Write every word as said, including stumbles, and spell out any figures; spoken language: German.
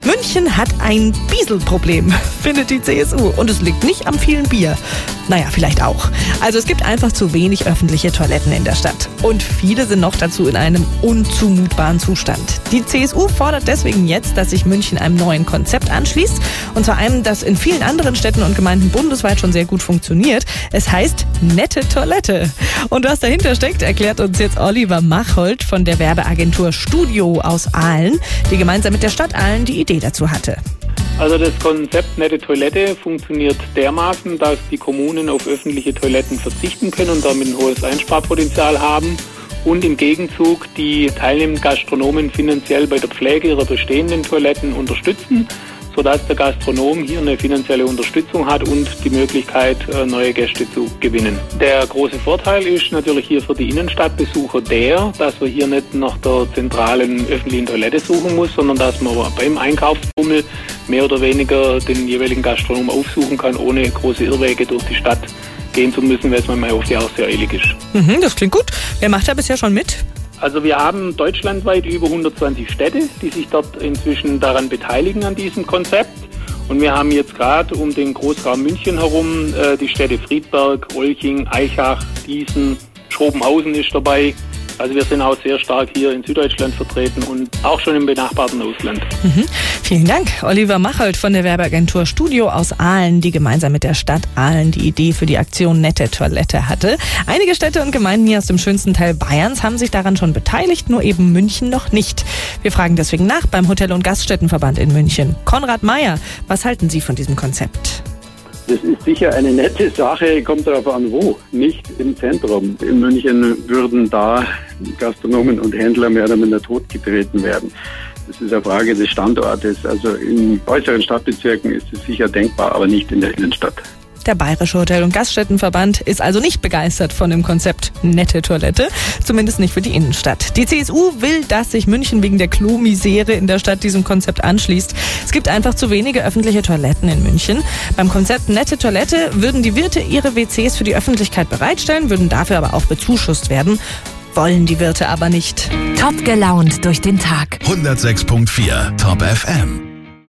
München hat ein Bieselproblem, findet die C S U. Und es liegt nicht am vielen Bier. Naja, vielleicht auch. Also es gibt einfach zu wenig öffentliche Toiletten in der Stadt. Und viele sind noch dazu in einem unzumutbaren Zustand. Die C S U fordert deswegen jetzt, dass sich München einem neuen Konzept anschließt. Und zwar einem, das in vielen anderen Städten und Gemeinden bundesweit schon sehr gut funktioniert. Es heißt nette Toilette. Und was dahinter steckt, erklärt uns jetzt Oliver Machold von der Werbeagentur Studio aus Aalen, die gemeinsam mit der Stadt Aalen die Idee dazu hatte. Also das Konzept nette Toilette funktioniert dermaßen, dass die Kommunen auf öffentliche Toiletten verzichten können und damit ein hohes Einsparpotenzial haben und im Gegenzug die teilnehmenden Gastronomen finanziell bei der Pflege ihrer bestehenden Toiletten unterstützen, sodass der Gastronom hier eine finanzielle Unterstützung hat und die Möglichkeit, neue Gäste zu gewinnen. Der große Vorteil ist natürlich hier für die Innenstadtbesucher der, dass wir hier nicht nach der zentralen öffentlichen Toilette suchen muss, sondern dass man beim Einkaufsbummel mehr oder weniger den jeweiligen Gastronom aufsuchen kann, ohne große Irrwege durch die Stadt gehen zu müssen, weil es manchmal auf die auch sehr eilig ist. Mhm, das klingt gut. Wer macht da bisher schon mit? Also wir haben deutschlandweit über hundertzwanzig Städte, die sich dort inzwischen daran beteiligen an diesem Konzept. Und wir haben jetzt gerade um den Großraum München herum äh, die Städte Friedberg, Olching, Aichach, Diesen, Schrobenhausen ist dabei. Also wir sind auch sehr stark hier in Süddeutschland vertreten und auch schon im benachbarten Ausland. Mhm. Vielen Dank, Oliver Machold von der Werbeagentur Studio aus Aalen, die gemeinsam mit der Stadt Aalen die Idee für die Aktion Nette Toilette hatte. Einige Städte und Gemeinden hier aus dem schönsten Teil Bayerns haben sich daran schon beteiligt, nur eben München noch nicht. Wir fragen deswegen nach beim Hotel- und Gaststättenverband in München. Konrad Meyer, was halten Sie von diesem Konzept? Das ist sicher eine nette Sache, kommt darauf an, wo. Nicht im Zentrum. In München würden da Gastronomen und Händler mehr oder minder totgetreten werden. Das ist eine Frage des Standortes. Also in äußeren Stadtbezirken ist es sicher denkbar, aber nicht in der Innenstadt. Der Bayerische Hotel- und Gaststättenverband ist also nicht begeistert von dem Konzept nette Toilette, zumindest nicht für die Innenstadt. Die C S U will, dass sich München wegen der Klo-Misere in der Stadt diesem Konzept anschließt. Es gibt einfach zu wenige öffentliche Toiletten in München. Beim Konzept nette Toilette würden die Wirte ihre W Cs für die Öffentlichkeit bereitstellen, würden dafür aber auch bezuschusst werden. Wollen die Wirte aber nicht. Top gelaunt durch den Tag. hundertsechs Komma vier Top F M.